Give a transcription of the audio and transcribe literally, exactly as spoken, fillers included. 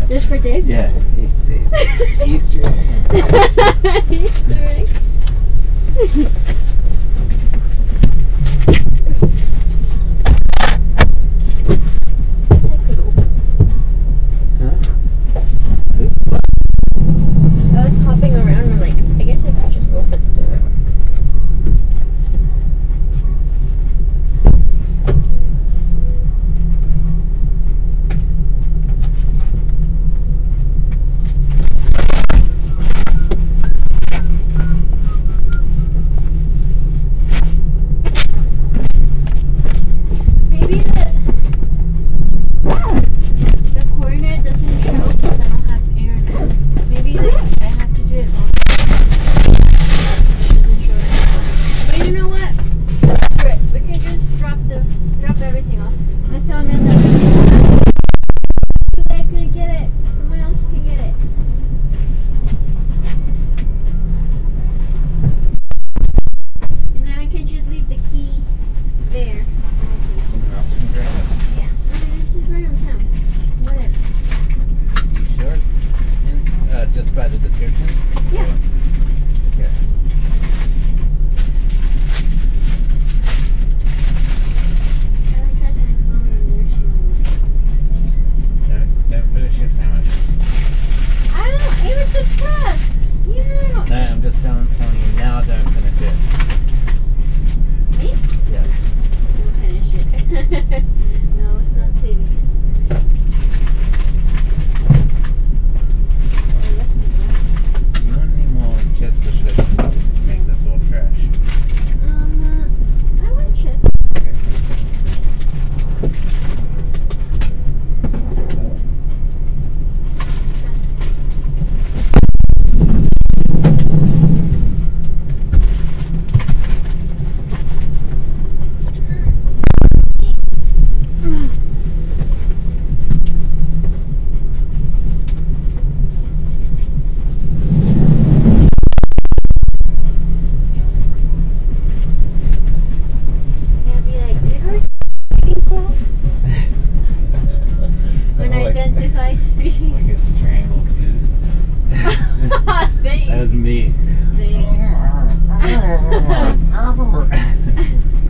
This for Dave? Yeah. Hey, Dave. Easter egg. Easter egg. I was hopping around and like, I guess I could just open the door. Maybe the the coordinate doesn't show because I don't have internet. Maybe like I have to do it on. Doesn't show it. But you know what? Right, we can just drop the drop everything off. Let's tell them that I couldn't get it. Someone else can get it. And then we can just leave the key there. Someone else can grab it. Yeah. I mean, this is right on town. Whatever. You sure it's in, uh, just by the description? Yeah. Okay. I don't trust my phone and there's no. Don't, don't finish your sandwich. I don't. It was the crust. You know. No, I'm just telling, telling you now. Don't finish it. Me? Yeah. Don't finish it. No, it's not saving it. Oh, left me left. Do you want any more chips, or should I just make this all trash? Um, uh, I want chips. Okay. I'll be like, is her people? Sound When I like- identify species. Like a strangled goose. Thanks. That was me. Thanks.